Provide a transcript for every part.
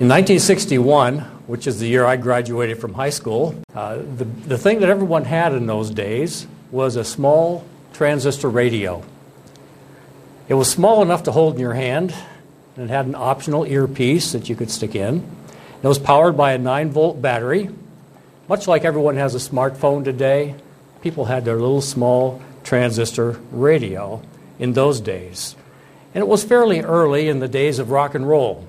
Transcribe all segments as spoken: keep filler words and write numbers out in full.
In nineteen sixty-one, which is the year I graduated from high school, uh, the, the thing that everyone had in those days was a small transistor radio. It was small enough to hold in your hand, and it had an optional earpiece that you could stick in. It was powered by a nine volt battery. Much like everyone has a smartphone today, people had their little small transistor radio in those days. And it was fairly early in the days of rock and roll.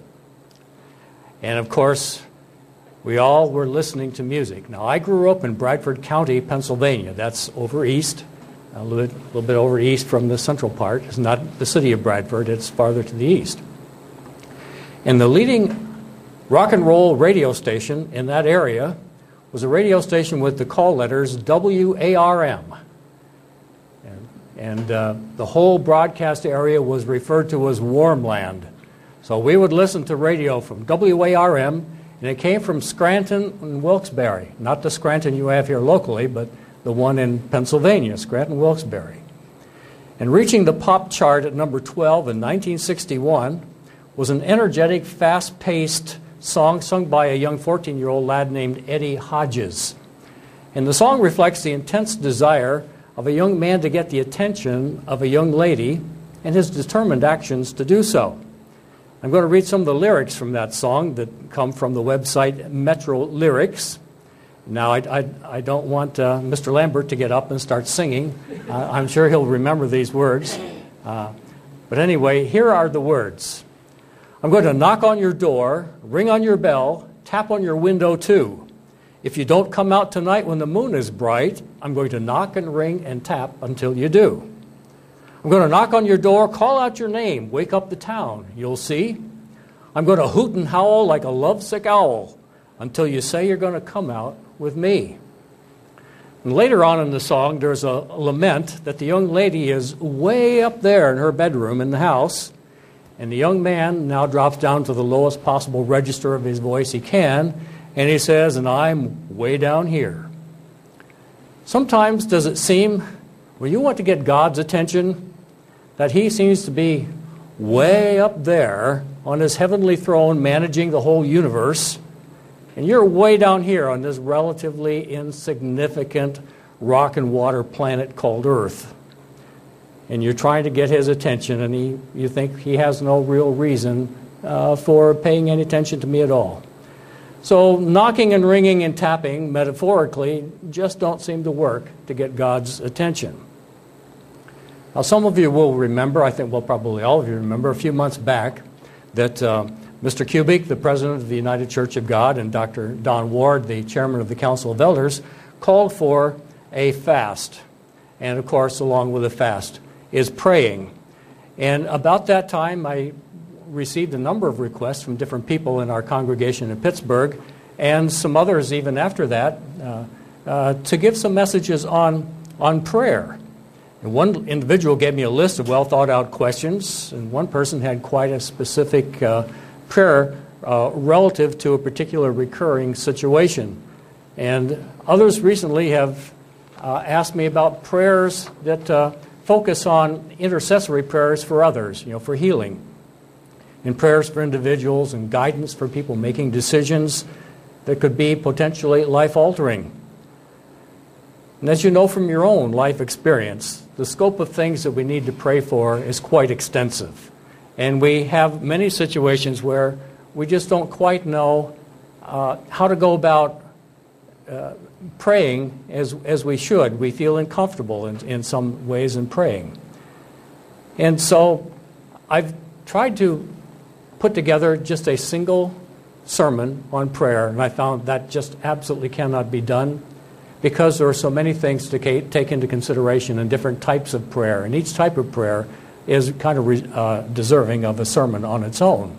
And of course, we all were listening to music. Now, I grew up in Bradford County, Pennsylvania. That's over east, a little bit, a little bit over east from the central part. It's not the city of Bradford, it's farther to the east. And the leading rock and roll radio station in that area was a radio station with the call letters W A R M. And, and uh, the whole broadcast area was referred to as Warmland. So we would listen to radio from W A R M, and it came from Scranton and Wilkes-Barre. Not the Scranton you have here locally, but the one in Pennsylvania, Scranton, Wilkes-Barre. And reaching the pop chart at number twelve in nineteen sixty-one was an energetic, fast-paced song sung by a young fourteen-year-old lad named Eddie Hodges. And the song reflects the intense desire of a young man to get the attention of a young lady and his determined actions to do so. I'm going to read some of the lyrics from that song that come from the website Metro Lyrics. Now, I, I, I don't want uh, Mister Lambert to get up and start singing. Uh, I'm sure he'll remember these words. Uh, but anyway, here are the words. I'm going to knock on your door, ring on your bell, tap on your window too. If you don't come out tonight when the moon is bright, I'm going to knock and ring and tap until you do. I'm going to knock on your door, call out your name, wake up the town, you'll see. I'm going to hoot and howl like a lovesick owl until you say you're going to come out with me. And later on in the song, there's a lament that the young lady is way up there in her bedroom in the house, and the young man now drops down to the lowest possible register of his voice he can, and he says, and I'm way down here. Sometimes does it seem, when you want to get God's attention, that he seems to be way up there on his heavenly throne managing the whole universe, and you're way down here on this relatively insignificant rock and water planet called Earth. And you're trying to get his attention, and he, you think he has no real reason uh, for paying any attention to me at all. So knocking and ringing and tapping, metaphorically, just don't seem to work to get God's attention. Now, some of you will remember, I think, well, probably all of you remember, a few months back, that uh, Mister Kubik, the president of the United Church of God, and Doctor Don Ward, the chairman of the Council of Elders, called for a fast. And, of course, along with a fast is praying. And about that time, I received a number of requests from different people in our congregation in Pittsburgh, and some others even after that, uh, uh, to give some messages on, on prayer. And one individual gave me a list of well-thought-out questions, and one person had quite a specific uh, prayer uh, relative to a particular recurring situation. And others recently have uh, asked me about prayers that uh, focus on intercessory prayers for others, you know, for healing, and prayers for individuals and guidance for people making decisions that could be potentially life-altering. And as you know from your own life experience, the scope of things that we need to pray for is quite extensive. And we have many situations where we just don't quite know uh, how to go about uh, praying as, as we should. We feel uncomfortable in, in some ways in praying. And so I've tried to put together just a single sermon on prayer, and I found that just absolutely cannot be done, because there are so many things to take into consideration in different types of prayer. And each type of prayer is kind of re, uh, deserving of a sermon on its own.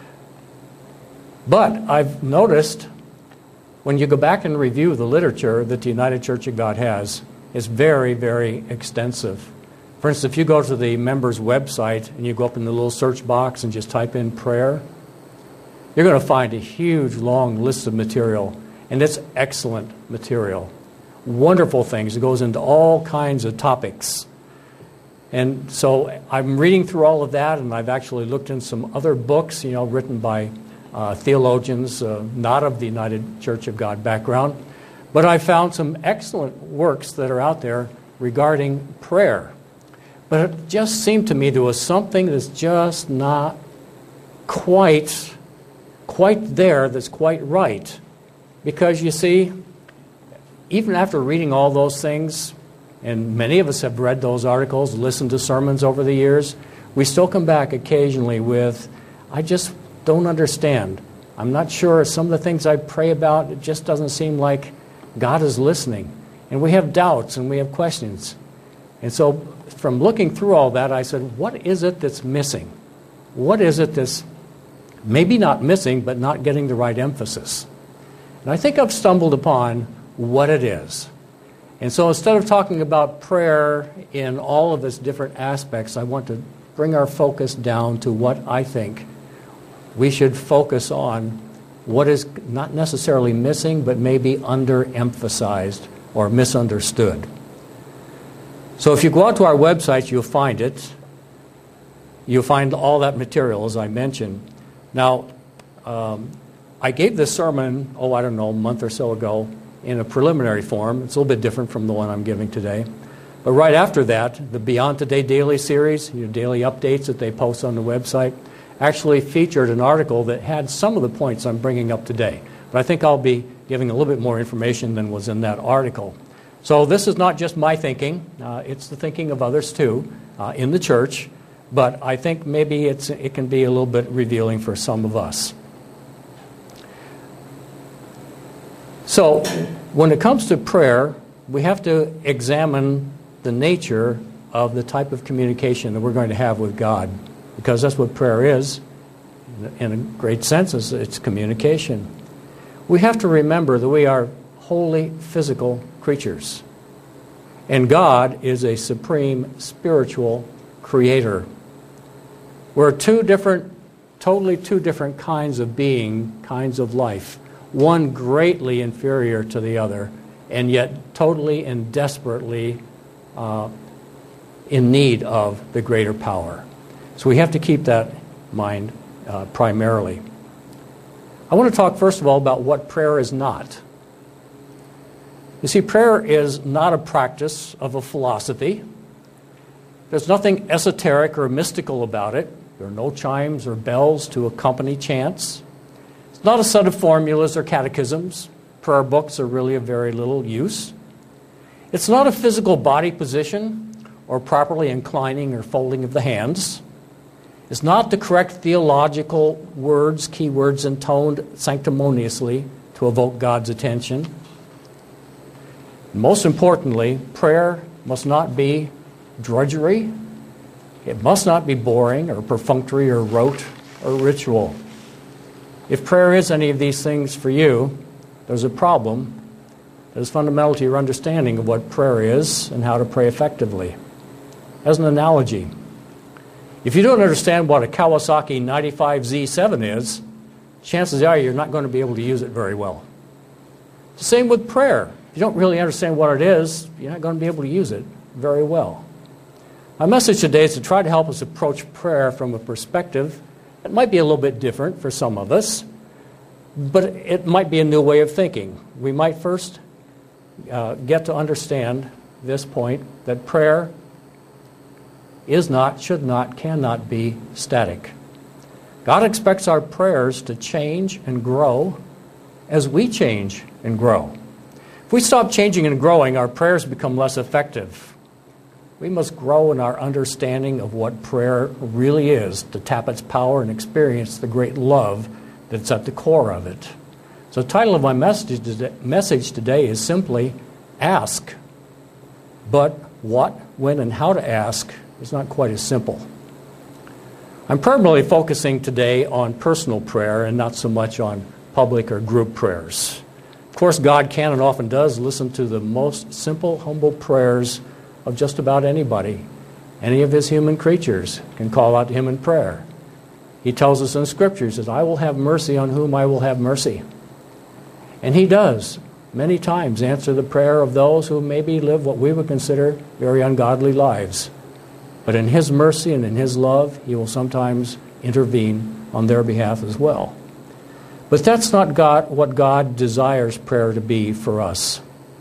But I've noticed when you go back and review the literature that the United Church of God has, it's very, very extensive. For instance, if you go to the members' website and you go up in the little search box and just type in prayer, you're going to find a huge, long list of material. And it's excellent material. Wonderful things. It goes into all kinds of topics. And so I'm reading through all of that, and I've actually looked in some other books, you know, written by uh, theologians, uh, not of the United Church of God background, but I found some excellent works that are out there regarding prayer. But it just seemed to me there was something that's just not quite, quite there, that's quite right. Because you see, even after reading all those things, and many of us have read those articles, listened to sermons over the years, we still come back occasionally with, I just don't understand. I'm not sure. Some of the things I pray about, it just doesn't seem like God is listening. And we have doubts and we have questions. And so from looking through all that, I said, what is it that's missing? What is it that's maybe not missing, but not getting the right emphasis? And I think I've stumbled upon what it is. And so instead of talking about prayer in all of its different aspects, I want to bring our focus down to what I think we should focus on, what is not necessarily missing, but maybe underemphasized or misunderstood. So if you go out to our website, you'll find it. You'll find all that material, as I mentioned. Now, um, I gave this sermon, oh, I don't know, a month or so ago, in a preliminary form. It's a little bit different from the one I'm giving today. But right after that, the Beyond Today Daily series, your daily updates that they post on the website, actually featured an article that had some of the points I'm bringing up today. But I think I'll be giving a little bit more information than was in that article. So this is not just my thinking. Uh, it's the thinking of others too uh, in the church. But I think maybe it's, it can be a little bit revealing for some of us. So when it comes to prayer, we have to examine the nature of the type of communication that we're going to have with God, because that's what prayer is. In a great sense, it's communication. We have to remember that we are wholly physical creatures, and God is a supreme spiritual creator. We're two different, totally two different kinds of being, kinds of life, one greatly inferior to the other, and yet totally and desperately uh, in need of the greater power. So we have to keep that in mind uh, primarily. I want to talk first of all about what prayer is not. You see, prayer is not a practice of a philosophy. There's nothing esoteric or mystical about it. There are no chimes or bells to accompany chants. It's not a set of formulas or catechisms. Prayer books are really of very little use. It's not a physical body position or properly inclining or folding of the hands. It's not the correct theological words, keywords, intoned sanctimoniously to evoke God's attention. Most importantly, prayer must not be drudgery. It must not be boring or perfunctory or rote or ritual. If prayer is any of these things for you, there's a problem that is fundamental to your understanding of what prayer is and how to pray effectively. As an analogy, if you don't understand what a Kawasaki ninety-five Z seven is, chances are you're not going to be able to use it very well. The same with prayer. If you don't really understand what it is, you're not going to be able to use it very well. My message today is to try to help us approach prayer from a perspective that might be a little bit different for some of us, but it might be a new way of thinking. We might first uh, get to understand this point, that prayer is not, should not, cannot be static. God expects our prayers to change and grow as we change and grow. If we stop changing and growing, our prayers become less effective. We must grow in our understanding of what prayer really is, to tap its power and experience the great love that's at the core of it. So the title of my message today is simply Ask. But what, when, and how to ask is not quite as simple. I'm primarily focusing today on personal prayer and not so much on public or group prayers. Of course, God can and often does listen to the most simple, humble prayers of just about anybody. Any of his human creatures can call out to him in prayer. He tells us in Scripture, he says, I will have mercy on whom I will have mercy. And he does many times answer the prayer of those who maybe live what we would consider very ungodly lives. But in his mercy and in his love, he will sometimes intervene on their behalf as well. But that's not God, what God desires prayer to be for us.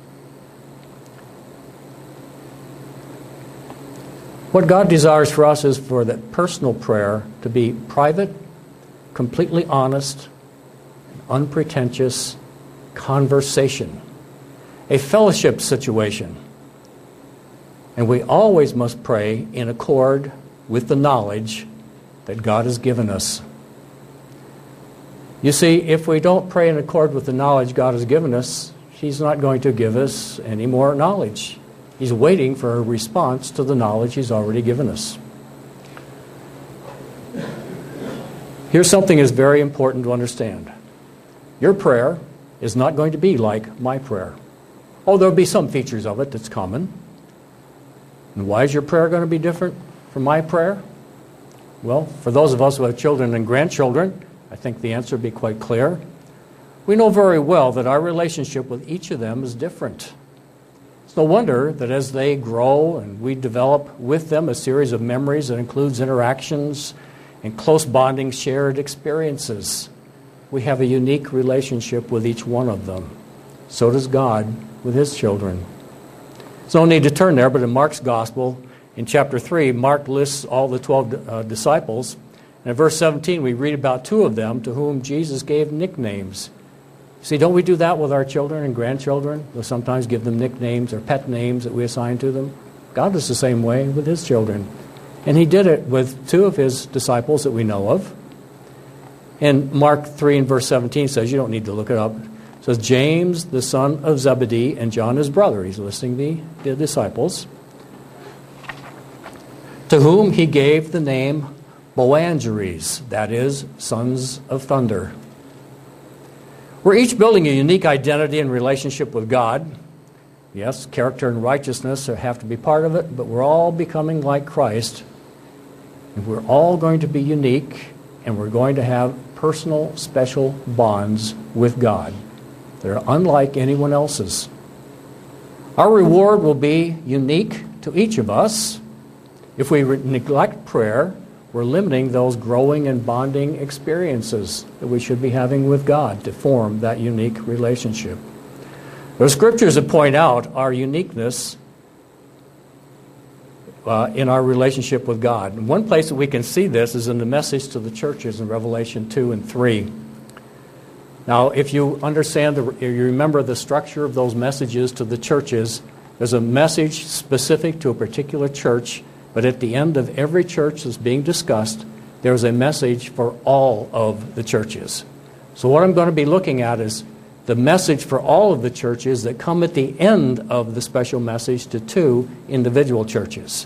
What God desires for us is for that personal prayer to be private, completely honest, unpretentious conversation, a fellowship situation. And we always must pray in accord with the knowledge that God has given us. You see, if we don't pray in accord with the knowledge God has given us, He's not going to give us any more knowledge. He's waiting for a response to the knowledge He's already given us. Here's something that's very important to understand. Your prayer is not going to be like my prayer. Oh, there'll be some features of it that's common. And why is your prayer going to be different from my prayer? Well, for those of us who have children and grandchildren, I think the answer would be quite clear. We know very well that our relationship with each of them is different. It's no wonder that as they grow and we develop with them a series of memories that includes interactions and close bonding shared experiences, we have a unique relationship with each one of them. So does God with His children. There's no need to turn there, but in Mark's Gospel, in chapter three, Mark lists all the twelve uh, disciples. And in verse seventeen, we read about two of them to whom Jesus gave nicknames. See, don't we do that with our children and grandchildren? We'll sometimes give them nicknames or pet names that we assign to them. God is the same way with His children. And He did it with two of His disciples that we know of. And Mark three and verse seventeen says, you don't need to look it up, it says, James, the son of Zebedee, and John, his brother. He's listing the, the disciples. To whom He gave the name Boanerges, that is, sons of thunder. We're each building a unique identity and relationship with God. Yes, character and righteousness have to be part of it, but we're all becoming like Christ. And we're all going to be unique, and we're going to have personal, special bonds with God. They're unlike anyone else's. Our reward will be unique to each of us. If we re- neglect prayer, we're limiting those growing and bonding experiences that we should be having with God to form that unique relationship. The scriptures that point out our uniqueness uh, in our relationship with God. And one place that we can see this is in the message to the churches in Revelation two and three. Now, if you understand, the, you remember the structure of those messages to the churches, there's a message specific to a particular church, but at the end of every church that's being discussed, there's a message for all of the churches. So what I'm going to be looking at is the message for all of the churches that come at the end of the special message to two individual churches.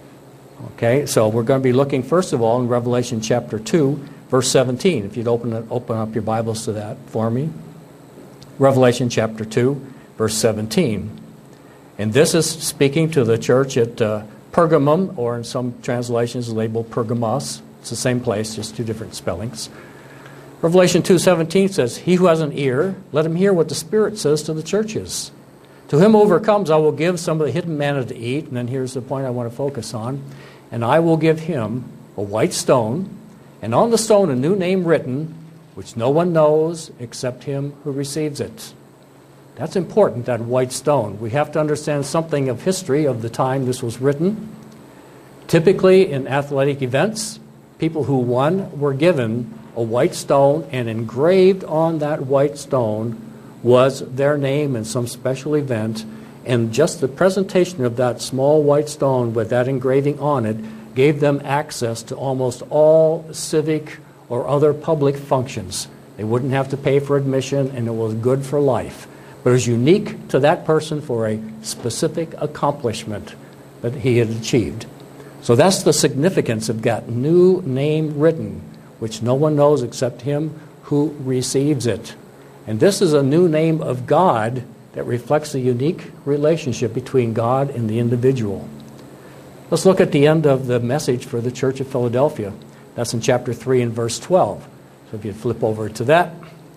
Okay, so we're going to be looking first of all in Revelation chapter two, verse seventeen. If you'd open it, open up your Bibles to that for me. Revelation chapter two, verse seventeen. And this is speaking to the church at uh, Pergamum, or in some translations labeled Pergamos. It's the same place, just two different spellings. Revelation two seventeen says, He who has an ear, let him hear what the Spirit says to the churches. To him who overcomes, I will give some of the hidden manna to eat. And then here's the point I want to focus on. And I will give him a white stone, and on the stone a new name written, which no one knows except him who receives it. That's important, that white stone. We have to understand something of history of the time this was written. Typically in athletic events, people who won were given a white stone, and engraved on that white stone was their name in some special event. And just the presentation of that small white stone with that engraving on it gave them access to almost all civic or other public functions. They wouldn't have to pay for admission, and it was good for life. But it was unique to that person for a specific accomplishment that he had achieved. So that's the significance of that new name written, which no one knows except him who receives it. And this is a new name of God that reflects a unique relationship between God and the individual. Let's look at the end of the message for the Church of Philadelphia. That's in chapter three and verse twelve. So if you flip over to that.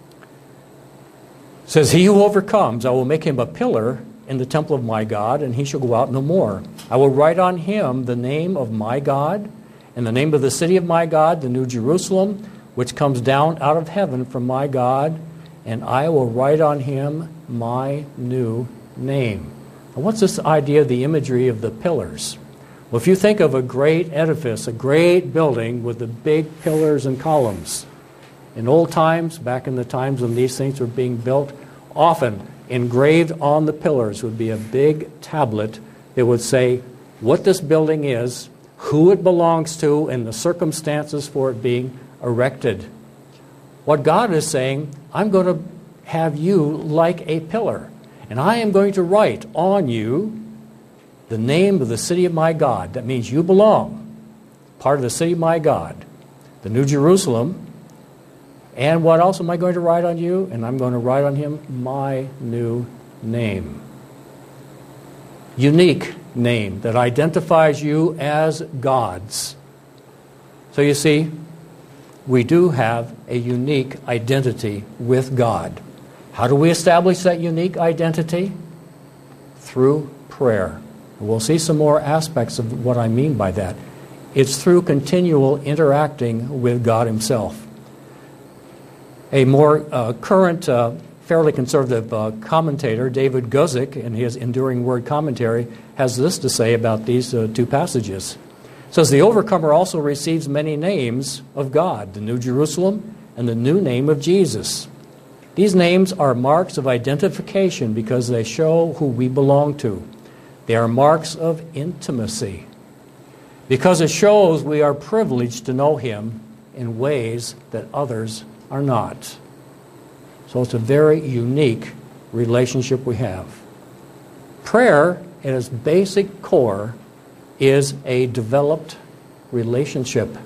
It says, He who overcomes, I will make him a pillar in the temple of my God, and he shall go out no more. I will write on him the name of my God, and the name of the city of my God, the New Jerusalem, which comes down out of heaven from my God, and I will write on him my new name. Now, what's this idea of the imagery of the pillars? Well, if you think of a great edifice, a great building with the big pillars and columns, in old times, back in the times when these things were being built, often engraved on the pillars would be a big tablet that would say what this building is, who it belongs to, and the circumstances for it being erected. What God is saying, I'm going to have you like a pillar, and I am going to write on you the name of the city of my God. That means you belong, part of the city of my God, the New Jerusalem. And what else am I going to write on you? And I'm going to write on him my new name. Unique name that identifies you as God's. So you see, we do have a unique identity with God. How do we establish that unique identity? Through prayer. We'll see some more aspects of what I mean by that. It's through continual interacting with God himself. A more uh, current, uh, fairly conservative uh, commentator, David Guzik, in his Enduring Word commentary, has this to say about these uh, two passages. It says, the overcomer also receives many names of God, the New Jerusalem and the new name of Jesus. These names are marks of identification because they show who we belong to. They are marks of intimacy because it shows we are privileged to know him in ways that others are not. So it's a very unique relationship we have. Prayer, at its basic core, is a developed relationship.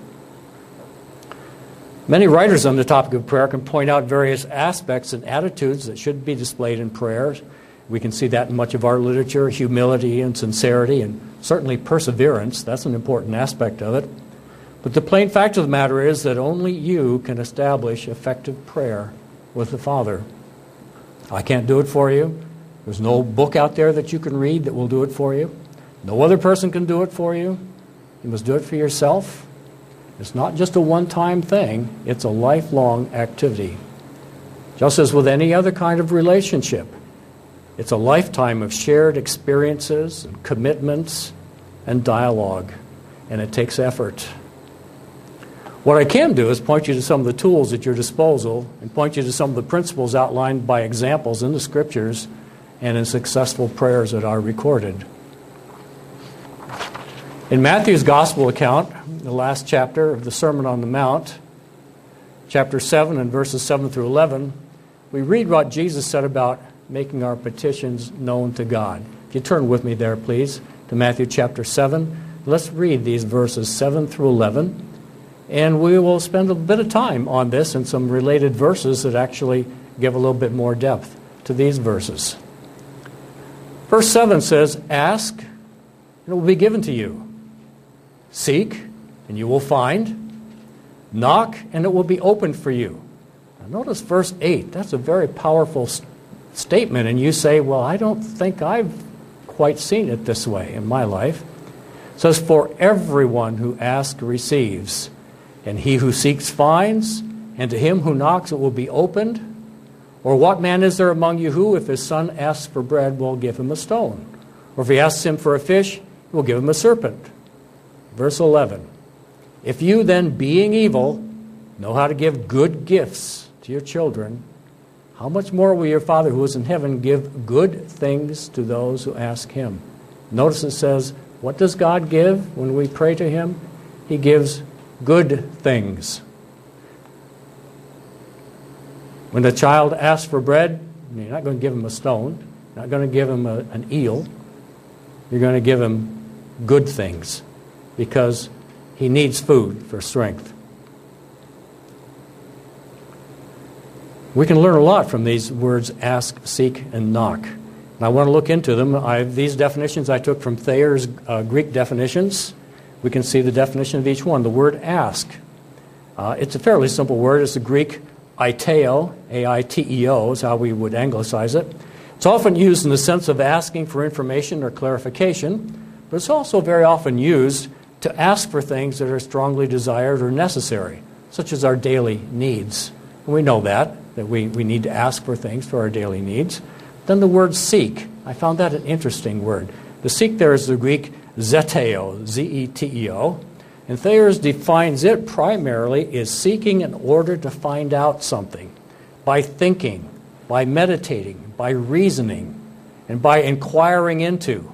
Many writers on the topic of prayer can point out various aspects and attitudes that should be displayed in prayer. We can see that in much of our literature, humility and sincerity, and certainly perseverance. That's an important aspect of it. But the plain fact of the matter is that only you can establish effective prayer with the Father. I can't do it for you. There's no book out there that you can read that will do it for you. No other person can do it for you. You must do it for yourself. It's not just a one-time thing. It's a lifelong activity. Just as with any other kind of relationship, it's a lifetime of shared experiences and commitments and dialogue, and it takes effort. What I can do is point you to some of the tools at your disposal and point you to some of the principles outlined by examples in the Scriptures and in successful prayers that are recorded. In Matthew's Gospel account, the last chapter of the Sermon on the Mount, chapter seven and verses seven through eleven, we read what Jesus said about making our petitions known to God. If you turn with me there, please, to Matthew chapter seven. Let's read these verses seven through eleven. And we will spend a bit of time on this and some related verses that actually give a little bit more depth to these verses. Verse seven says, ask, and it will be given to you. Seek, and you will find. Knock, and it will be opened for you. Now notice verse eight. That's a very powerful st- statement. And you say, well, I don't think I've quite seen it this way in my life. It says, for everyone who asks receives. And he who seeks finds, and to him who knocks it will be opened. Or what man is there among you who, if his son asks for bread, will give him a stone? Or if he asks him for a fish, he will give him a serpent? Verse eleven. If you then, being evil, know how to give good gifts to your children, how much more will your Father who is in heaven give good things to those who ask him? Notice it says, what does God give when we pray to him? He gives good things. When the child asks for bread, you're not going to give him a stone. You're not going to give him a, an eel. You're going to give him good things because he needs food for strength. We can learn a lot from these words, ask, seek, and knock. And I want to look into them. I, these definitions I took from Thayer's uh, Greek definitions. We can see the definition of each one. The word ask. Uh, it's a fairly simple word. It's the Greek aiteo, A I T E O is how we would anglicize it. It's often used in the sense of asking for information or clarification, but it's also very often used to ask for things that are strongly desired or necessary. such as our daily needs. And we know that, that we, we need to ask for things for our daily needs. Then the word seek. I found that an interesting word. The seek there is the Greek zeteo, Z E T E O. And Thayer's defines it primarily as seeking in order to find out something, by thinking, by meditating, by reasoning, and by inquiring into.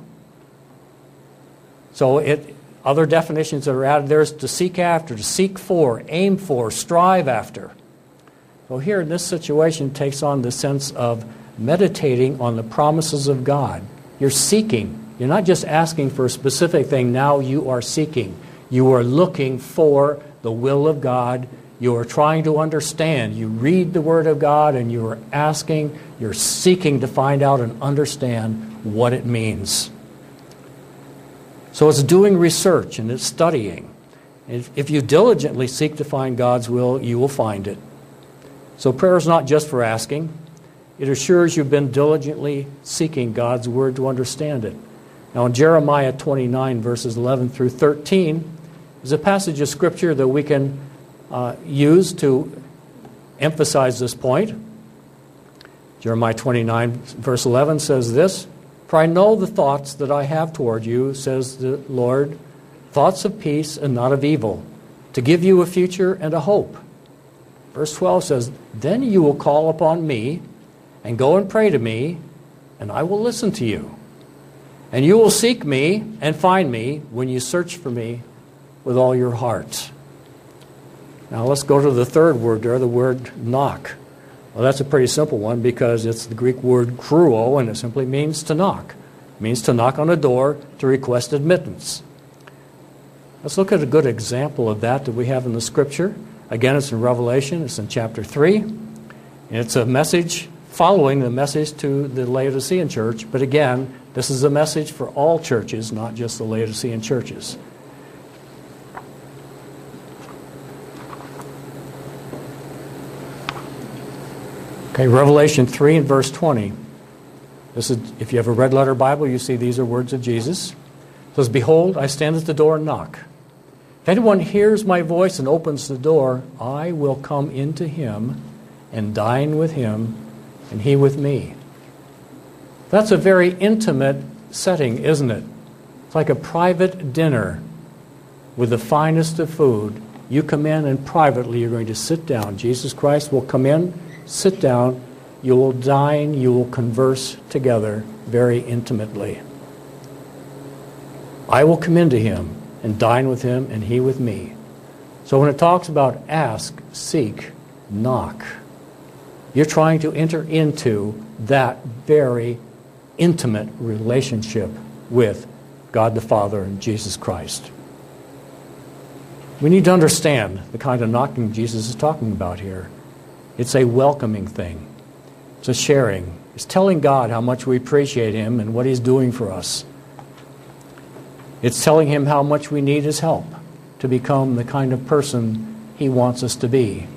So it, other definitions that are added there is to seek after, to seek for, aim for, strive after. So here in this situation it takes on the sense of meditating on the promises of God. You're seeking. You're not just asking for a specific thing. Now you are seeking. You are looking for the will of God. You are trying to understand. You read the Word of God and you are asking, you're seeking to find out and understand what it means. So it's doing research and it's studying. If you diligently seek to find God's will, you will find it. So prayer is not just for asking. It assures you've been diligently seeking God's Word to understand it. Now in Jeremiah twenty-nine, verses eleven through thirteen, is a passage of Scripture that we can uh, use to emphasize this point. Jeremiah twenty-nine, verse eleven says this, "For I know the thoughts that I have toward you, says the Lord, thoughts of peace and not of evil, to give you a future and a hope." Verse twelve says, "Then you will call upon me and go and pray to me, and I will listen to you. And you will seek me and find me when you search for me with all your heart." Now let's go to the third word there, the word knock. Well, that's a pretty simple one because it's the Greek word kruo, and it simply means to knock. It means to knock on a door to request admittance. Let's look at a good example of that that we have in the Scripture. Again, it's in Revelation. It's in chapter three. And it's a message following the message to the Laodicean church. But again, this is a message for all churches, not just the Laodicean churches. Okay, Revelation three and verse twenty. This is, if you have a red letter Bible, you see these are words of Jesus. It says, "Behold, I stand at the door and knock. If anyone hears my voice and opens the door, I will come into him and dine with him, and he with me." That's a very intimate setting, isn't it? It's like a private dinner with the finest of food. You come in and privately you're going to sit down. Jesus Christ will come in, sit down, you will dine, you will converse together very intimately. I will come into him and dine with him, and he with me. So when it talks about ask, seek, knock, you're trying to enter into that very intimate relationship with God the Father and Jesus Christ. We need to understand the kind of knocking Jesus is talking about here. It's a welcoming thing. It's a sharing. It's telling God how much we appreciate him and what he's doing for us. It's telling him how much we need his help to become the kind of person he wants us to be.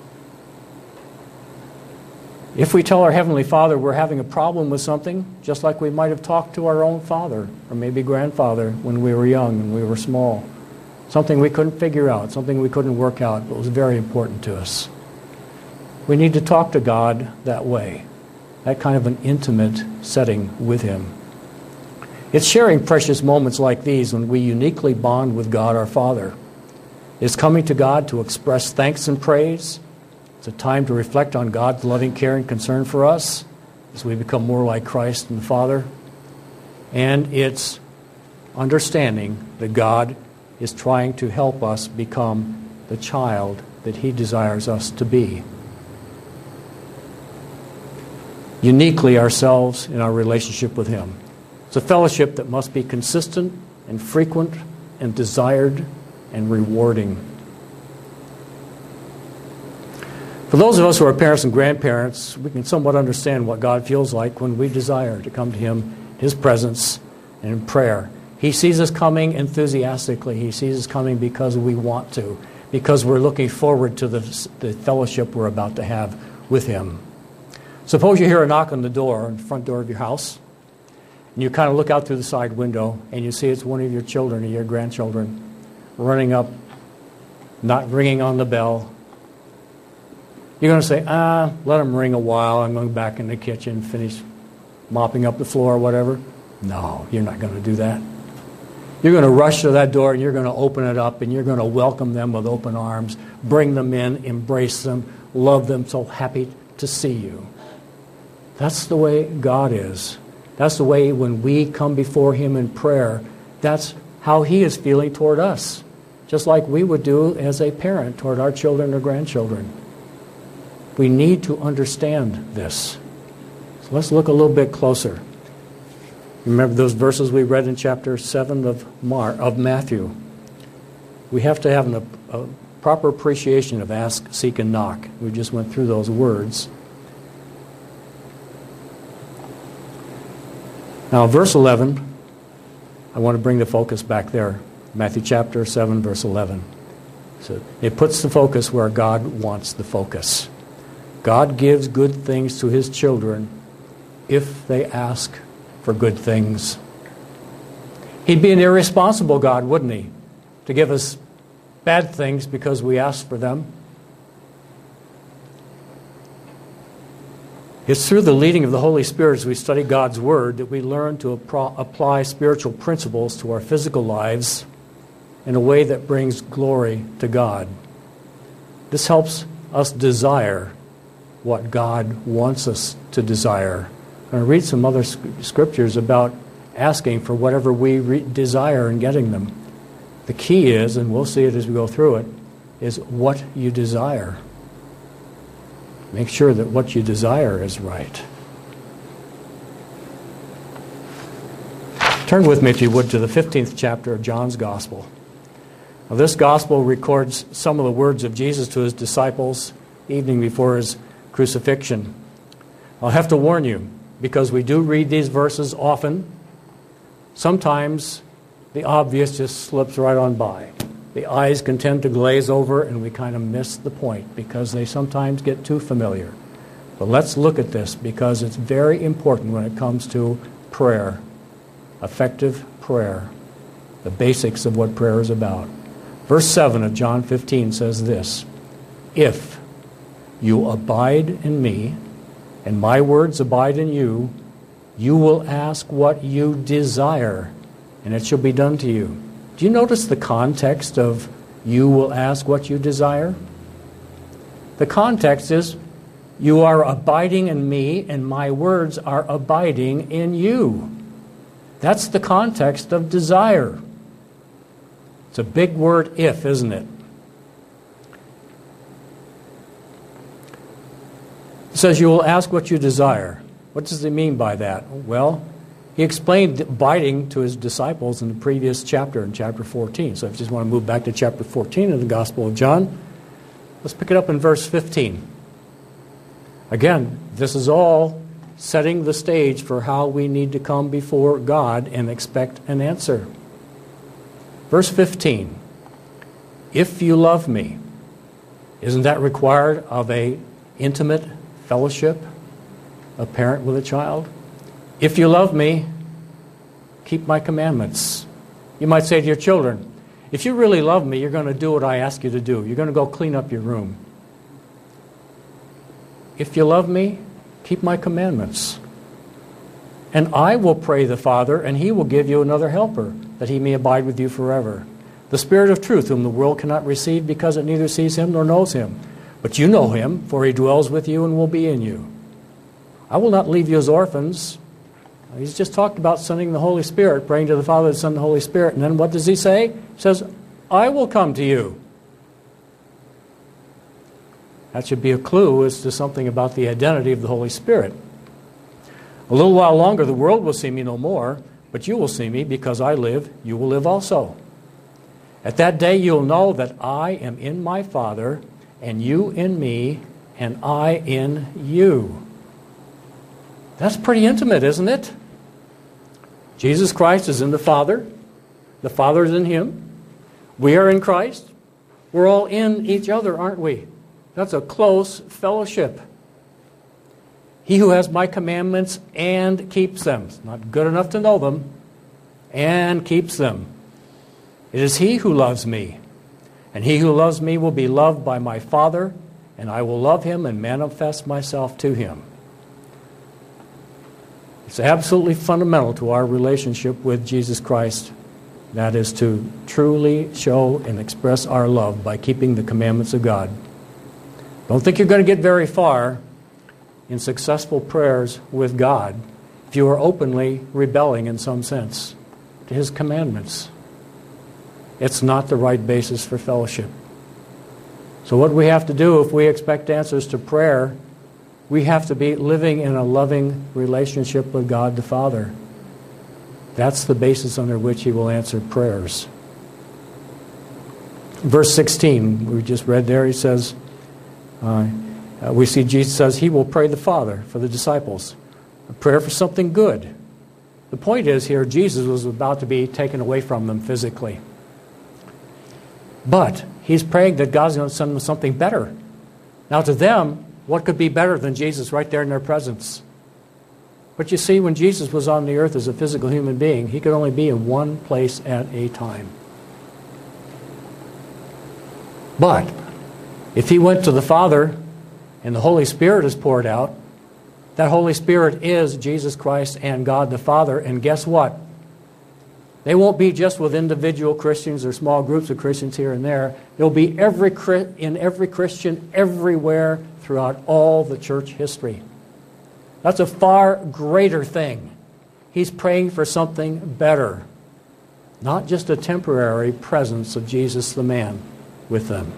If we tell our Heavenly Father we're having a problem with something, just like we might have talked to our own father or maybe grandfather when we were young and we were small, something we couldn't figure out, something we couldn't work out, but was very important to us. We need to talk to God that way, that kind of an intimate setting with him. It's sharing precious moments like these when we uniquely bond with God our Father. It's coming to God to express thanks and praise. It's a time to reflect on God's loving care and concern for us as we become more like Christ and the Father. And it's understanding that God is trying to help us become the child that he desires us to be. Uniquely ourselves in our relationship with him. It's a fellowship that must be consistent and frequent and desired and rewarding. For those of us who are parents and grandparents, we can somewhat understand what God feels like when we desire to come to him, his presence, and in prayer. He sees us coming enthusiastically. He sees us coming because we want to, because we're looking forward to the, the fellowship we're about to have with him. Suppose you hear a knock on the door, on the front door of your house, and you kind of look out through the side window and you see it's one of your children or your grandchildren running up not ringing on the bell. You're going to say, ah, let them ring a while. I'm going back in the kitchen, finish mopping up the floor or whatever. No, you're not going to do that. You're going to rush to that door and you're going to open it up and you're going to welcome them with open arms, bring them in, embrace them, love them, so happy to see you. That's the way God is. That's the way when we come before Him in prayer, that's how He is feeling toward us, just like we would do as a parent toward our children or grandchildren. We need to understand this. So let's look a little bit closer. Remember those verses we read in chapter seven of Mar- of Matthew. We have to have an, a proper appreciation of ask, seek, and knock. We just went through those words. Now, verse eleven, I want to bring the focus back there. Matthew chapter seven, verse eleven. So it puts the focus where God wants the focus. God gives good things to His children if they ask for good things. He'd be an irresponsible God, wouldn't He, to give us bad things because we asked for them. It's through the leading of the Holy Spirit as we study God's Word that we learn to appro- apply spiritual principles to our physical lives in a way that brings glory to God. This helps us desire what God wants us to desire. I'm going to read some other scriptures about asking for whatever we re- desire and getting them. The key is, and we'll see it as we go through it, is what you desire. Make sure that what you desire is right. Turn with me, if you would, to the fifteenth chapter of John's Gospel. Now, this Gospel records some of the words of Jesus to His disciples the evening before His crucifixion. I'll have to warn you, because we do read these verses often, sometimes the obvious just slips right on by. The eyes can tend to glaze over and we kind of miss the point because they sometimes get too familiar. But let's look at this because it's very important when it comes to prayer, effective prayer, the basics of what prayer is about. Verse seven of John fifteen says this, "If you abide in me, and my words abide in you, you will ask what you desire, and it shall be done to you." Do you notice the context of "you will ask what you desire"? The context is, you are abiding in me, and my words are abiding in you. That's the context of desire. It's a big word, if, isn't it? It says you will ask what you desire. What does it mean by that? Well, He explained abiding to His disciples in the previous chapter, in chapter fourteen. So if you just want to move back to chapter fourteen of the Gospel of John, let's pick it up in verse fifteen. Again, this is all setting the stage for how we need to come before God and expect an answer. Verse fifteen, "If you love me," isn't that required of a intimate fellowship, a parent with a child? "If you love me, keep my commandments." You might say to your children, if you really love me, you're going to do what I ask you to do. You're going to go clean up your room. "If you love me, keep my commandments. And I will pray the Father, and He will give you another helper, that He may abide with you forever. The Spirit of truth, whom the world cannot receive because it neither sees Him nor knows Him. But you know Him, for He dwells with you and will be in you. I will not leave you as orphans." He's just talked about sending the Holy Spirit, praying to the Father to send the Holy Spirit. And then what does He say? He says, "I will come to you." That should be a clue as to something about the identity of the Holy Spirit. "A little while longer the world will see me no more, but you will see me, because I live, you will live also. At that day you'll know that I am in my Father, and you in me, and I in you." That's pretty intimate, isn't it? Jesus Christ is in the Father. The Father is in Him. We are in Christ. We're all in each other, aren't we? That's a close fellowship. "He who has my commandments and keeps them," it's not good enough to know them, and keeps them. "It is he who loves me. And he who loves me will be loved by my Father, and I will love him and manifest myself to him. It's absolutely fundamental to our relationship with Jesus Christ. That is to truly show and express our love by keeping the commandments of God. Don't think you're going to get very far in successful prayers with God if you are openly rebelling in some sense to his commandments. It's not the right basis for fellowship. So what we have to do if we expect answers to prayer, we have to be living in a loving relationship with God the Father. That's the basis under which he will answer prayers. Verse sixteen, we just read there, he says, uh, uh, we see Jesus says he will pray the Father for the disciples. A prayer for something good. The point is here, Jesus was about to be taken away from them physically. But he's praying that God's going to send them something better. Now to them, what could be better than Jesus right there in their presence? But you see, when Jesus was on the earth as a physical human being, he could only be in one place at a time. But if he went to the Father and the Holy Spirit is poured out, that Holy Spirit is Jesus Christ and God the Father. And guess what? They won't be just with individual Christians or small groups of Christians here and there. They'll be every in every Christian everywhere throughout all the church history. That's a far greater thing. He's praying for something better, not just a temporary presence of Jesus the man with them.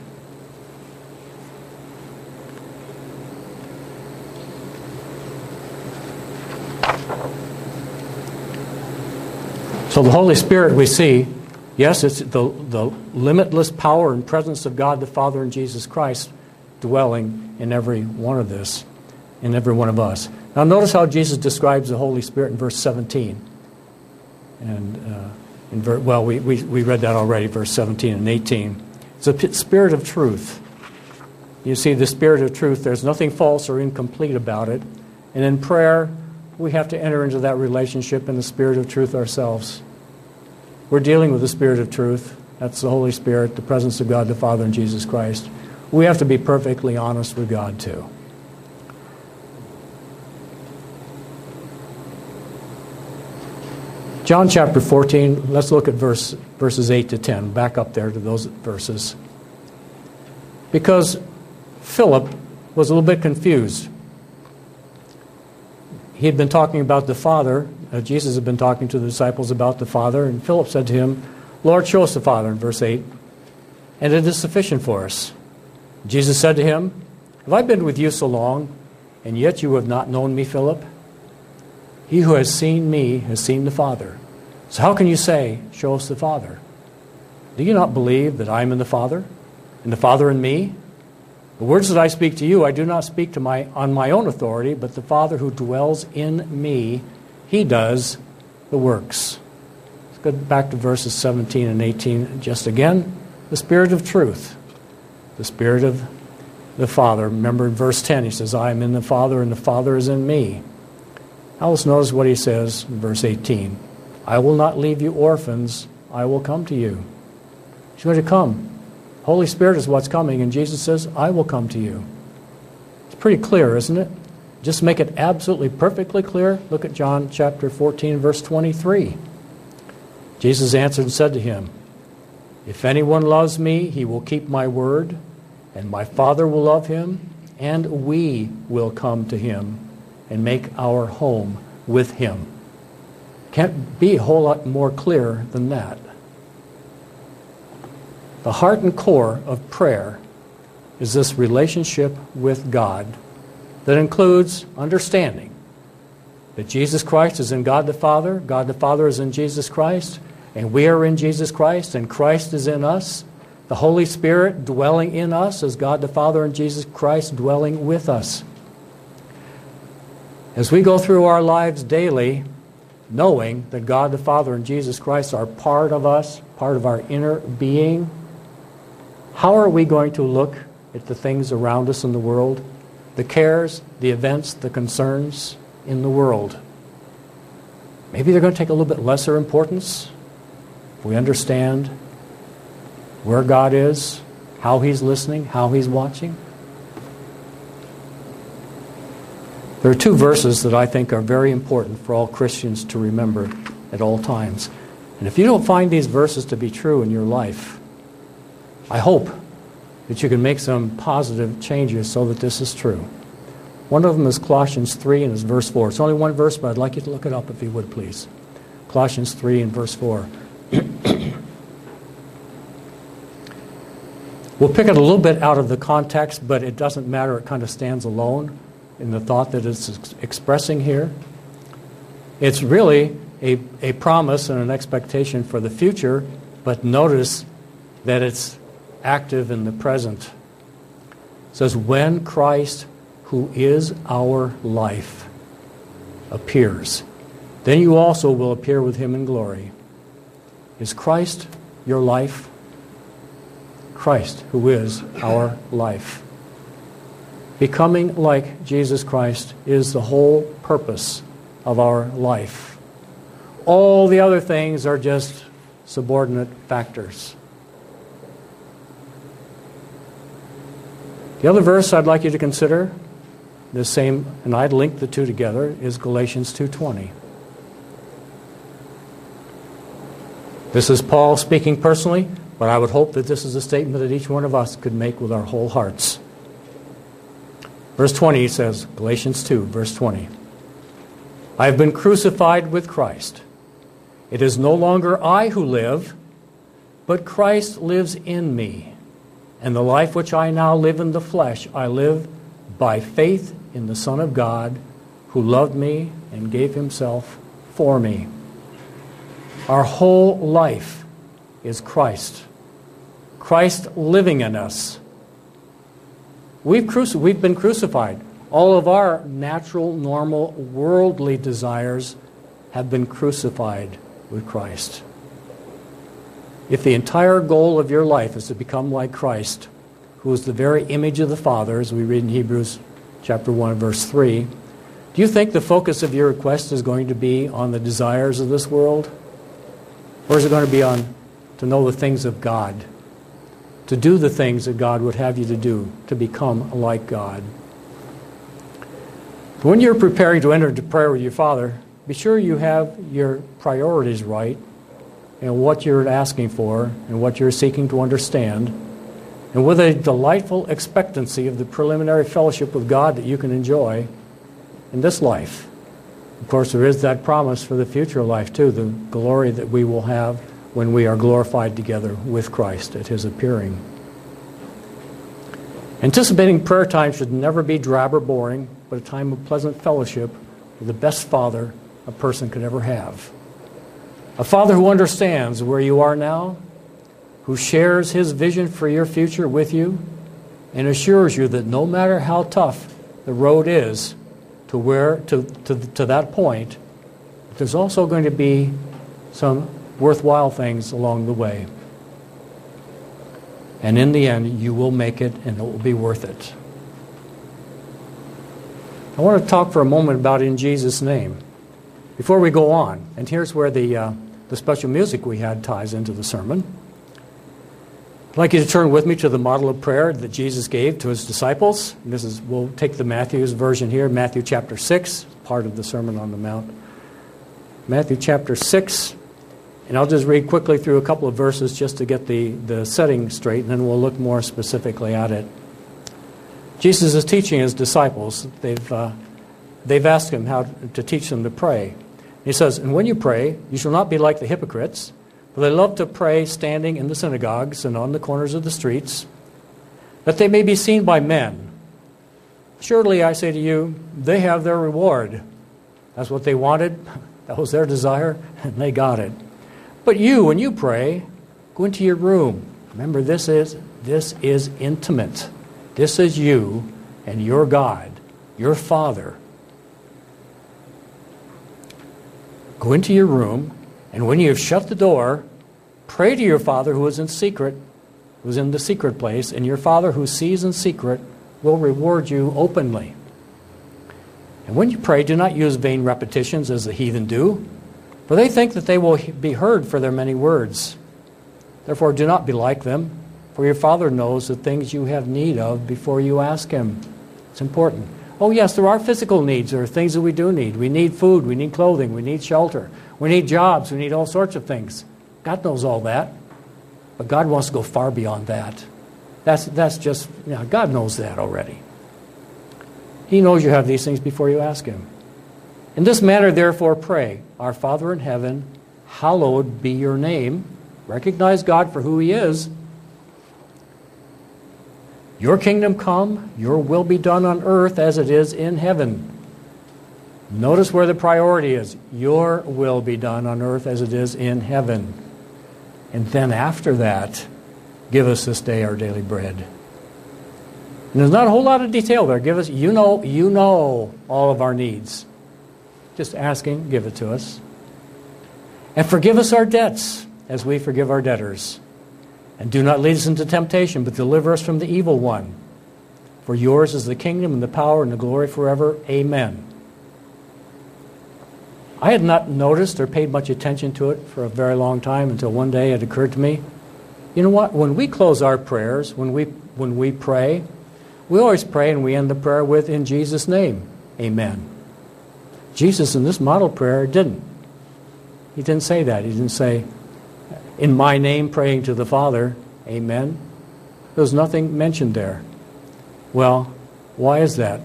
So the Holy Spirit we see, yes, it's the, the limitless power and presence of God the Father and Jesus Christ dwelling in every one of this, in every one of us. Now notice how Jesus describes the Holy Spirit in verse seventeen. And uh, in ver- well, we, we, we read that already, verse seventeen and eighteen. It's a spirit of truth. You see, the spirit of truth, there's nothing false or incomplete about it. And in prayer, we have to enter into that relationship in the spirit of truth ourselves. We're dealing with the spirit of truth. That's the Holy Spirit, the presence of God the Father and Jesus Christ. We have to be perfectly honest with God too. John chapter fourteen, let's look at verse, verses eight to ten. Back up there to those verses. Because Philip was a little bit confused. He had been talking about the Father. Uh, Jesus had been talking to the disciples about the Father. And Philip said to him, Lord, show us the Father, in verse eight. And it is sufficient for us. Jesus said to him, have I been with you so long, and yet you have not known me, Philip? He who has seen me has seen the Father. So how can you say, show us the Father? Do you not believe that I am in the Father, and the Father in me? The words that I speak to you, I do not speak to my on my own authority, but the Father who dwells in me, he does the works. Let's go back to verses seventeen and eighteen just again. The Spirit of truth, the Spirit of the Father. Remember in verse ten, he says, I am in the Father, and the Father is in me. Now let's notice what he says in verse eighteen. I will not leave you orphans, I will come to you. He's going to come. Holy Spirit is what's coming, and Jesus says, I will come to you. It's pretty clear, isn't it? Just to make it absolutely perfectly clear, look at John chapter fourteen, verse twenty-three. Jesus answered and said to him, if anyone loves me, he will keep my word, and my Father will love him, and we will come to him and make our home with him. Can't be a whole lot more clear than that. The heart and core of prayer is this relationship with God that includes understanding that Jesus Christ is in God the Father, God the Father is in Jesus Christ, and we are in Jesus Christ, and Christ is in us. The Holy Spirit dwelling in us as God the Father and Jesus Christ dwelling with us. As we go through our lives daily, knowing that God the Father and Jesus Christ are part of us, part of our inner being, how are we going to look at the things around us in the world, the cares, the events, the concerns in the world? Maybe they're going to take a little bit lesser importance if we understand where God is how He's listening, how He's watching? There are two verses that I think are very important for all Christians to remember at all times. And if you don't find these verses to be true in your life, I hope that you can make some positive changes so that this is true. One of them is Colossians three and it's verse four. It's only one verse, but I'd like you to look it up if you would, please. Colossians three and verse four. We'll pick it a little bit out of the context, but it doesn't matter. It kind of stands alone in the thought that it's ex- expressing here. It's really a, a promise and an expectation for the future, but notice that it's active in the present. It says, when Christ, who is our life, appears, then you also will appear with Him in glory. Is Christ your life? Christ, who is our life. Becoming like Jesus Christ is the whole purpose of our life. All the other things are just subordinate factors. The other verse I'd like you to consider, the same, and I'd link the two together, is Galatians two twenty. This is Paul speaking personally, but I would hope that this is a statement that each one of us could make with our whole hearts. Verse twenty says, Galatians two, verse twenty, I have been crucified with Christ. It is no longer I who live, but Christ lives in me. And the life which I now live in the flesh, I live by faith in the Son of God, who loved me and gave Himself for me. Our whole life is Christ. Christ living in us. We've, cruci- we've been crucified. All of our natural, normal, worldly desires have been crucified with Christ. If the entire goal of your life is to become like Christ, who is the very image of the Father, as we read in Hebrews chapter one, verse three, do you think the focus of your request is going to be on the desires of this world? Or is it going to be on to know the things of God? To do the things that God would have you to do, to become like God. When you're preparing to enter into prayer with your Father, be sure you have your priorities right, and what you're asking for, and what you're seeking to understand, and with a delightful expectancy of the preliminary fellowship with God that you can enjoy in this life. Of course, there is that promise for the future life too, the glory that we will have when we are glorified together with Christ at His appearing. Anticipating prayer time should never be drab or boring, but a time of pleasant fellowship with the best Father a person could ever have. A Father who understands where you are now, who shares His vision for your future with you, and assures you that no matter how tough the road is to where to, to, to that point, there's also going to be some worthwhile things along the way. And in the end, you will make it, and it will be worth it. I want to talk for a moment about in Jesus' name before we go on. And here's where the, uh, the special music we had ties into the sermon. I'd like you to turn with me to the model of prayer that Jesus gave to His disciples. And this is, we'll take the Matthew's version here, Matthew chapter six, part of the Sermon on the Mount. Matthew chapter six. And I'll just read quickly through a couple of verses just to get the, the setting straight, and then we'll look more specifically at it. Jesus is teaching His disciples. They've, uh, they've asked Him how to teach them to pray. He says, and when you pray, you shall not be like the hypocrites, for they love to pray standing in the synagogues and on the corners of the streets, that they may be seen by men. Surely, I say to you, they have their reward. That's what they wanted. That was their desire, and they got it. But you, when you pray, go into your room. Remember, this is this is intimate. This is you and your God, your Father. Go into your room, and when you have shut the door, pray to your Father who is in secret, who is in the secret place, and your Father who sees in secret will reward you openly. And when you pray, do not use vain repetitions as the heathen do, for they think that they will be heard for their many words. Therefore, do not be like them, For your Father knows the things you have need of before you ask Him. It's important. Oh yes, there are physical needs. There are things that we do need. We need food. We need clothing. We need shelter. We need jobs. We need all sorts of things. God knows all that. But God wants to go far beyond that. That's, that's just, you know, God knows that already. He knows you have these things before you ask Him. In this manner, therefore, pray, Our Father in heaven, hallowed be your name. Recognize God for who He is. Your kingdom come, your will be done on earth as it is in heaven. Notice where the priority is. Your will be done on earth as it is in heaven. And then after that, give us this day our daily bread. And there's not a whole lot of detail there. Give us, you know, you know all of our needs. Just asking, give it to us. And forgive us our debts as we forgive our debtors. And do not lead us into temptation, but deliver us from the evil one. For yours is the kingdom and the power and the glory forever. Amen. I had not noticed or paid much attention to it for a very long time until one day it occurred to me, you know what? When we close our prayers, when we, when we pray, we always pray and we end the prayer with, in Jesus' name, amen. Jesus in this model prayer didn't. He didn't say that. He didn't say, in my name praying to the Father, amen. There was nothing mentioned there. Well, why is that?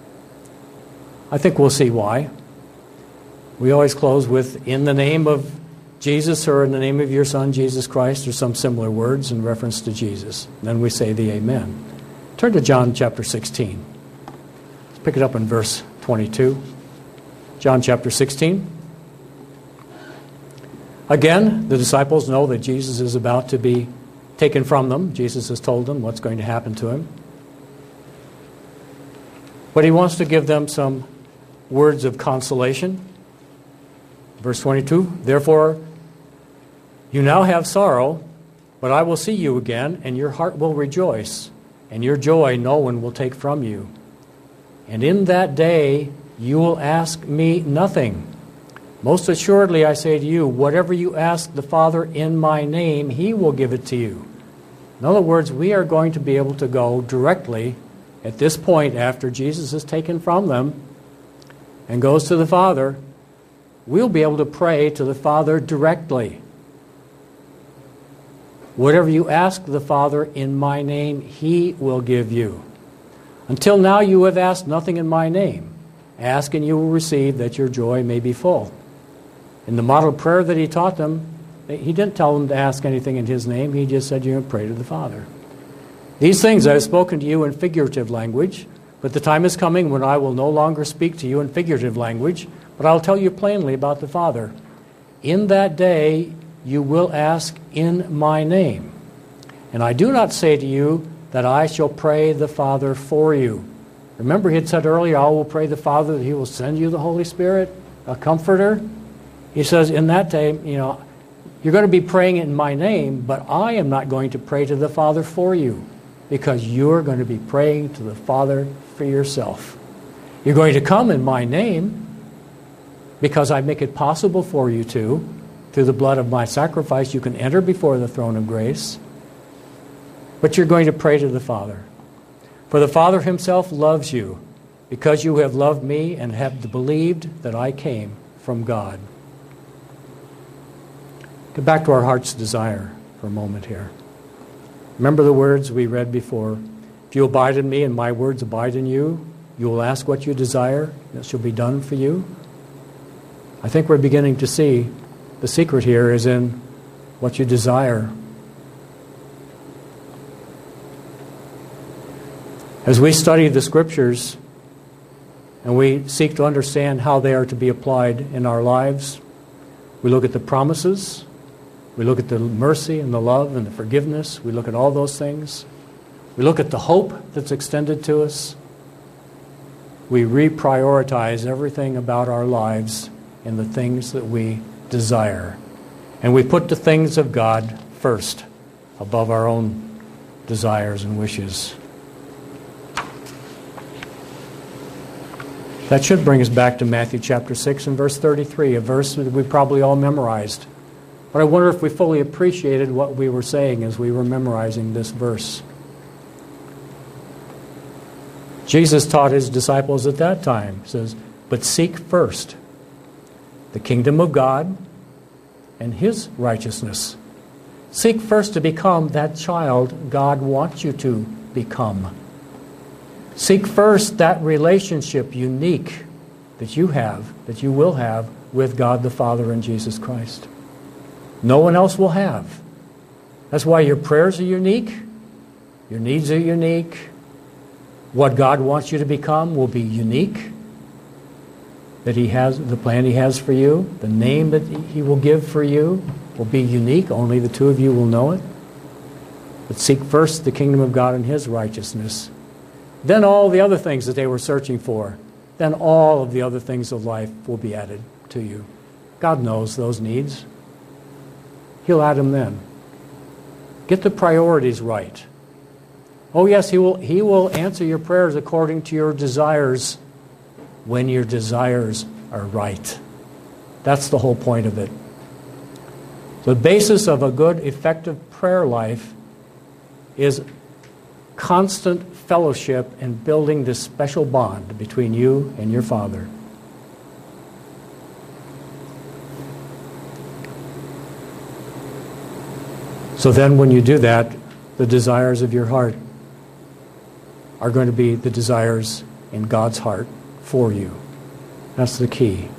I think we'll see why. We always close with, in the name of Jesus, or in the name of your Son, Jesus Christ, or some similar words in reference to Jesus. Then we say the amen. Turn to John chapter sixteen. Let's pick it up in verse twenty-two. John chapter sixteen. Again, the disciples know that Jesus is about to be taken from them. Jesus has told them what's going to happen to him. But he wants to give them some words of consolation. Verse twenty-two, therefore, you now have sorrow, but I will see you again, and your heart will rejoice, and your joy no one will take from you. And in that day you will ask me nothing. Most assuredly, I say to you, whatever you ask the Father in my name, He will give it to you. In other words, we are going to be able to go directly at this point after Jesus is taken from them and goes to the Father. We'll be able to pray to the Father directly. Whatever you ask the Father in my name, He will give you. Until now you have asked nothing in my name. Ask and you will receive, that your joy may be full. In the model prayer that He taught them, He didn't tell them to ask anything in His name. He just said, you pray to the Father. These things I have spoken to you in figurative language, but the time is coming when I will no longer speak to you in figurative language, but I'll tell you plainly about the Father. In that day you will ask in my name. And I do not say to you that I shall pray the Father for you. Remember, He had said earlier, I will pray the Father that He will send you the Holy Spirit, a comforter. He says, in that day, you know, you're going to be praying in my name, but I am not going to pray to the Father for you, because you're going to be praying to the Father for yourself. You're going to come in my name, because I make it possible for you to, through the blood of my sacrifice, you can enter before the throne of grace. But you're going to pray to the Father. For the Father Himself loves you, because you have loved me and have believed that I came from God. Get back to our heart's desire for a moment here. Remember the words we read before. If you abide in me and my words abide in you, you will ask what you desire, and it shall be done for you. I think we're beginning to see the secret here is in what you desire. As we study the Scriptures and we seek to understand how they are to be applied in our lives, we look at the promises, we look at the mercy and the love and the forgiveness, we look at all those things, we look at the hope that's extended to us, we reprioritize everything about our lives in the things that we desire. And we put the things of God first, above our own desires and wishes. That should bring us back to Matthew chapter six and verse thirty-three, a verse that we probably all memorized. But I wonder if we fully appreciated what we were saying as we were memorizing this verse. Jesus taught his disciples at that time, he says, but seek first the kingdom of God and his righteousness. Seek first to become that child God wants you to become. Seek first that relationship unique that you have, that you will have with God the Father and Jesus Christ. No one else will have. That's why your prayers are unique, your needs are unique, what God wants you to become will be unique, that He has, the plan He has for you, the name that He will give for you will be unique. Only the two of you will know it. But seek first the kingdom of God and His righteousness. Then all the other things that they were searching for, then all of the other things of life will be added to you. God knows those needs. He'll add them then. Get the priorities right. Oh yes, He will, He will answer your prayers according to your desires when your desires are right. That's the whole point of it. The basis of a good, effective prayer life is constant fellowship and building this special bond between you and your Father. So then when you do that, the desires of your heart are going to be the desires in God's heart for you. That's the key.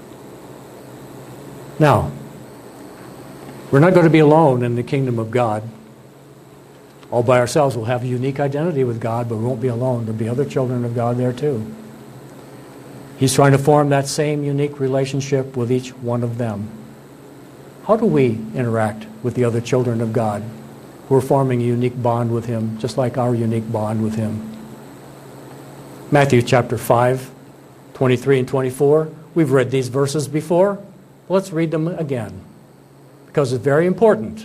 Now, we're not going to be alone in the kingdom of God. All by ourselves, we'll have a unique identity with God, but we won't be alone. There'll be other children of God there too. He's trying to form that same unique relationship with each one of them. How do we interact with the other children of God who are forming a unique bond with Him, just like our unique bond with Him? Matthew chapter five, twenty-three and twenty-four. We've read these verses before. Let's read them again, because it's very important.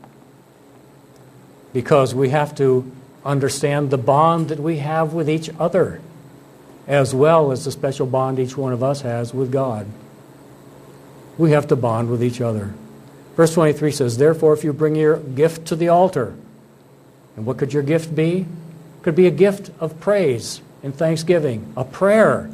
Because we have to understand the bond that we have with each other, as well as the special bond each one of us has with God. We have to bond with each other. Verse twenty-three says, therefore, if you bring your gift to the altar, and what could your gift be? It could be a gift of praise and thanksgiving, a prayer.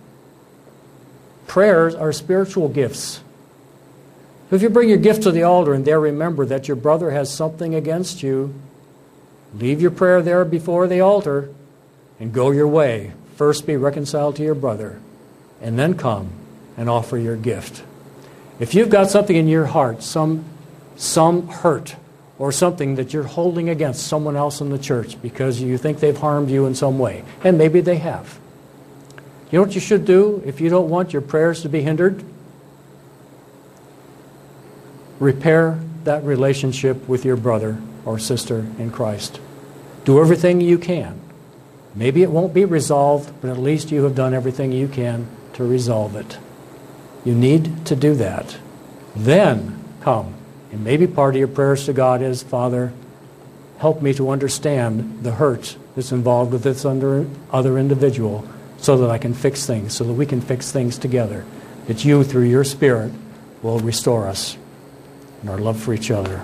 Prayers are spiritual gifts. If you bring your gift to the altar and there remember that your brother has something against you, leave your prayer there before the altar and go your way. First be reconciled to your brother, and then come and offer your gift. If you've got something in your heart, some, some hurt, or something that you're holding against someone else in the church because you think they've harmed you in some way, and maybe they have, you know what you should do if you don't want your prayers to be hindered? Repair that relationship with your brother or sister in Christ. Do everything you can. Maybe it won't be resolved, but at least you have done everything you can to resolve it. You need to do that. Then come. And maybe part of your prayers to God is, Father, help me to understand the hurt that's involved with this under, other individual so that I can fix things, so that we can fix things together. That you, through your Spirit, will restore us and our love for each other.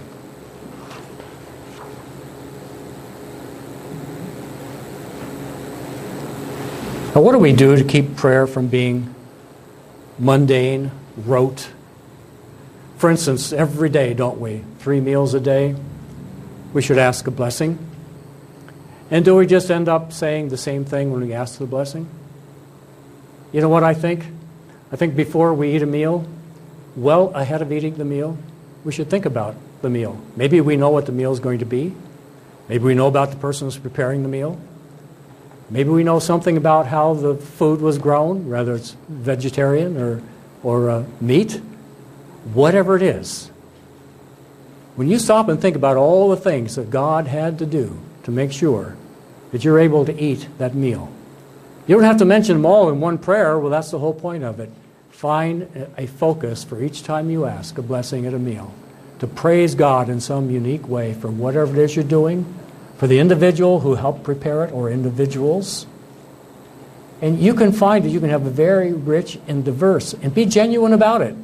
Now, what do we do to keep prayer from being mundane, rote? For instance, every day, don't we? Three meals a day, we should ask a blessing. And do we just end up saying the same thing when we ask the blessing? You know what I think? I think before we eat a meal, well ahead of eating the meal, we should think about the meal. Maybe we know what the meal is going to be. Maybe we know about the person who's preparing the meal. Maybe we know something about how the food was grown, whether it's vegetarian or, or uh, meat. Whatever it is. When you stop and think about all the things that God had to do to make sure that you're able to eat that meal, you don't have to mention them all in one prayer. Well, that's the whole point of it. Find a focus for each time you ask a blessing at a meal, to praise God in some unique way for whatever it is you're doing, for the individual who helped prepare it or individuals. And you can find that you can have a very rich and diverse, and be genuine about it.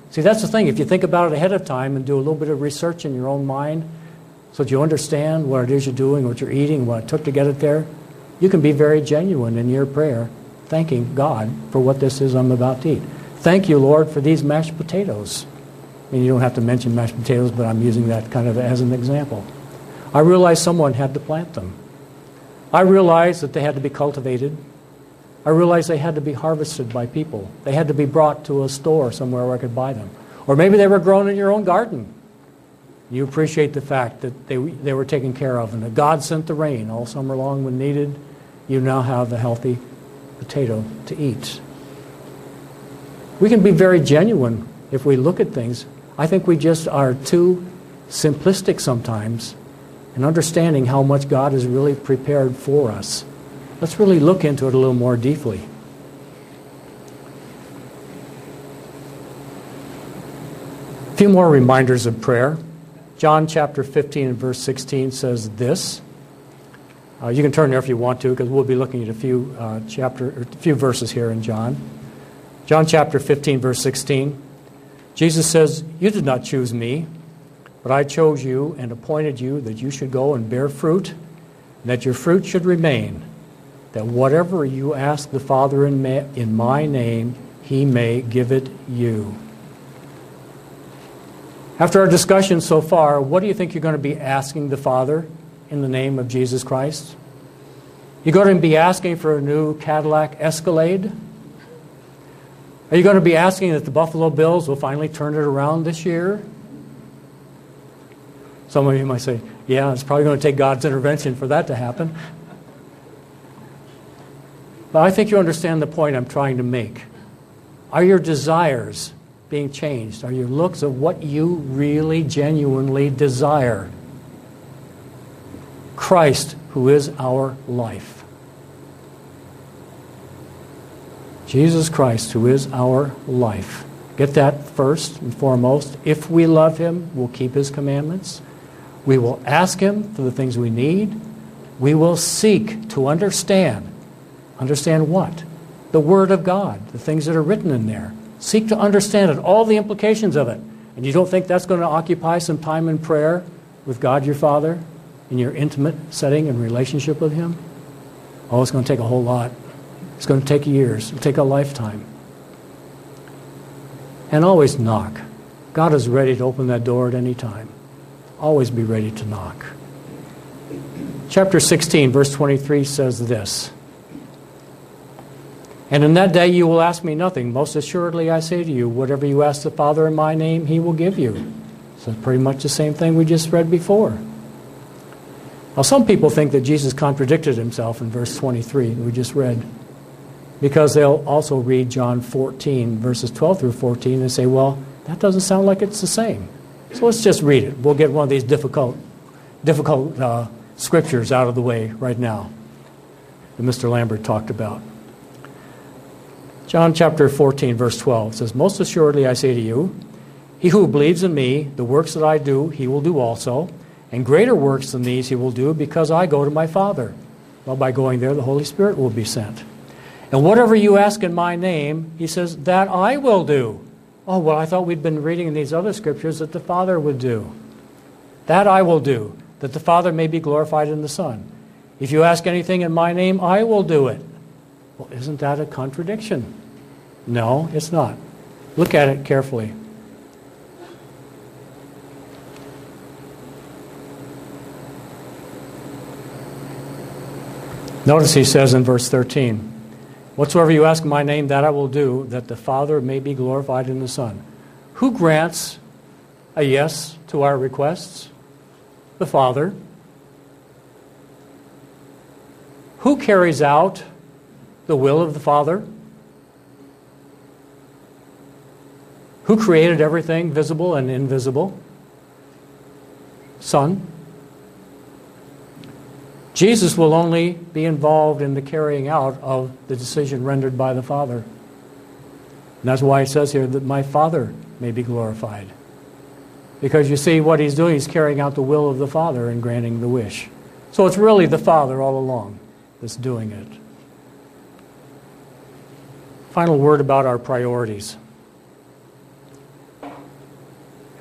See, that's the thing. If you think about it ahead of time and do a little bit of research in your own mind so that you understand what it is you're doing, what you're eating, what it took to get it there, you can be very genuine in your prayer, thanking God for what this is I'm about to eat. Thank you, Lord, for these mashed potatoes. I mean, you don't have to mention mashed potatoes, but I'm using that kind of as an example. I realized someone had to plant them. I realized that they had to be cultivated. I realized they had to be harvested by people. They had to be brought to a store somewhere where I could buy them. Or maybe they were grown in your own garden. You appreciate the fact that they, they were taken care of and that God sent the rain all summer long when needed. You now have a healthy potato to eat. We can be very genuine if we look at things. I think we just are too simplistic sometimes in understanding how much God has really prepared for us. Let's really look into it a little more deeply. A few more reminders of prayer. John chapter fifteen and verse sixteen says this. Uh, you can turn there if you want to, because we'll be looking at a few uh, chapter, or a few verses here in John. John chapter fifteen, verse sixteen. Jesus says, "You did not choose me, but I chose you and appointed you that you should go and bear fruit, and that your fruit should remain, that whatever you ask the Father in, ma- in my name, he may give it you." After our discussion so far, what do you think you're going to be asking the Father in the name of Jesus Christ? You're going to be asking for a new Cadillac Escalade? Are you going to be asking that the Buffalo Bills will finally turn it around this year? Some of you might say, yeah, it's probably going to take God's intervention for that to happen. But I think you understand the point I'm trying to make. Are your desires being changed? Are your looks of what you really genuinely desire? Christ, who is our life. Jesus Christ, who is our life. Get that first and foremost. If we love him, we'll keep his commandments. We will ask him for the things we need. We will seek to understand. Understand what? The Word of God, the things that are written in there. Seek to understand it, all the implications of it. And you don't think that's going to occupy some time in prayer with God your Father in your intimate setting and relationship with him? Oh, it's going to take a whole lot. It's going to take years. It'll take a lifetime. And always knock. God is ready to open that door at any time. Always be ready to knock. Chapter sixteen, verse twenty-three says this. "And in that day you will ask me nothing. Most assuredly I say to you, whatever you ask the Father in my name, he will give you." So pretty much the same thing we just read before. Now some people think that Jesus contradicted himself in verse twenty-three we just read, because they'll also read John fourteen, verses twelve through fourteen, and say, well, that doesn't sound like it's the same. So let's just read it. We'll get one of these difficult, difficult uh, scriptures out of the way right now that Mister Lambert talked about. John chapter fourteen, verse twelve says, "Most assuredly I say to you, he who believes in me, the works that I do, he will do also, and greater works than these he will do, because I go to my Father." Well, by going there, the Holy Spirit will be sent. "And whatever you ask in my name," he says, "that I will do." Oh, well, I thought we'd been reading in these other scriptures that the Father would do. "That I will do, that the Father may be glorified in the Son. If you ask anything in my name, I will do it." Well, isn't that a contradiction? No, it's not. Look at it carefully. Notice he says in verse thirteen, "Whatsoever you ask in my name, that I will do, that the Father may be glorified in the Son." Who grants a yes to our requests? The Father. Who carries out the will of the Father? Who created everything visible and invisible? Son. Jesus will only be involved in the carrying out of the decision rendered by the Father. And that's why it says here that my Father may be glorified. Because you see what he's doing, he's carrying out the will of the Father and granting the wish. So it's really the Father all along that's doing it. Final word about our priorities.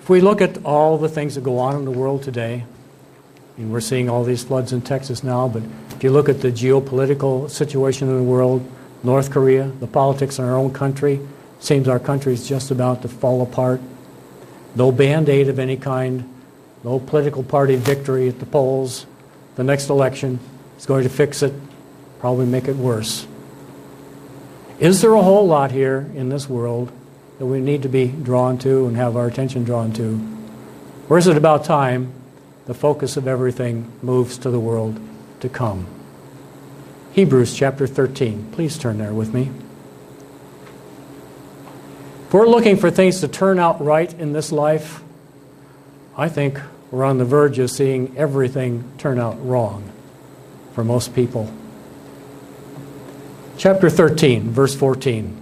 If we look at all the things that go on in the world today, and we're seeing all these floods in Texas now, but if you look at the geopolitical situation in the world, North Korea, the politics in our own country, it seems our country is just about to fall apart. No Band-Aid of any kind, no political party victory at the polls. The next election is going to fix it, probably make it worse. Is there a whole lot here in this world that we need to be drawn to and have our attention drawn to? Or is it about time the focus of everything moves to the world to come? Hebrews chapter thirteen. Please turn there with me. If we're looking for things to turn out right in this life, I think we're on the verge of seeing everything turn out wrong for most people. Chapter thirteen, verse fourteen.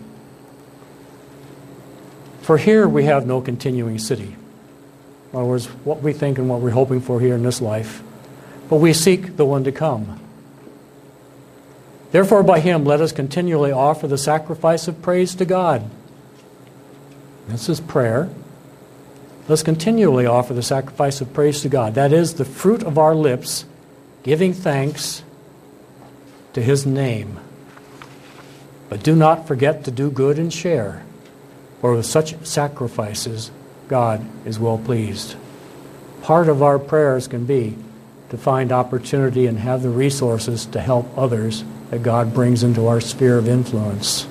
For here we have no continuing city. In other words, what we think and what we're hoping for here in this life. But we seek the one to come. Therefore, by him, let us continually offer the sacrifice of praise to God. This is prayer. Let's continually offer the sacrifice of praise to God. That is the fruit of our lips, giving thanks to his name. But do not forget to do good and share, for with such sacrifices, God is well pleased. Part of our prayers can be to find opportunity and have the resources to help others that God brings into our sphere of influence.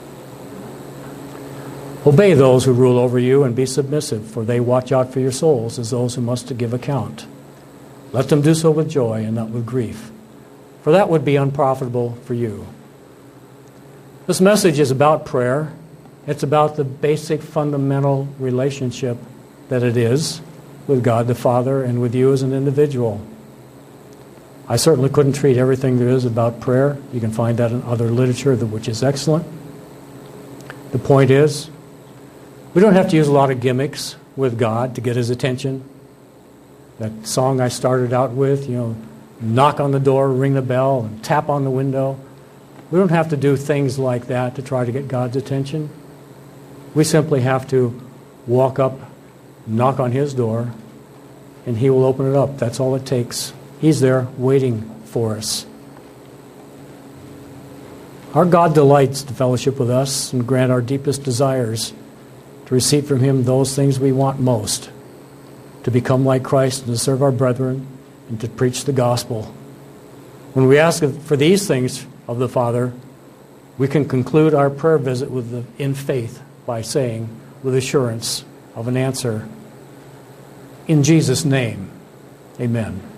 Obey those who rule over you and be submissive, for they watch out for your souls as those who must give account. Let them do so with joy and not with grief, for that would be unprofitable for you. This message is about prayer. It's about the basic fundamental relationship that it is with God the Father and with you as an individual. I certainly couldn't treat everything there is about prayer. You can find that in other literature, which is excellent. The point is, we don't have to use a lot of gimmicks with God to get his attention. That song I started out with, you know, knock on the door, ring the bell, and tap on the window. We don't have to do things like that to try to get God's attention. We simply have to walk up, knock on his door, and he will open it up. That's all it takes. He's there waiting for us. Our God delights to fellowship with us and grant our deepest desires, to receive from him those things we want most, to become like Christ and to serve our brethren and to preach the gospel. When we ask for these things of the Father, we can conclude our prayer visit with the, in faith by saying, with assurance of an answer, in Jesus' name, amen.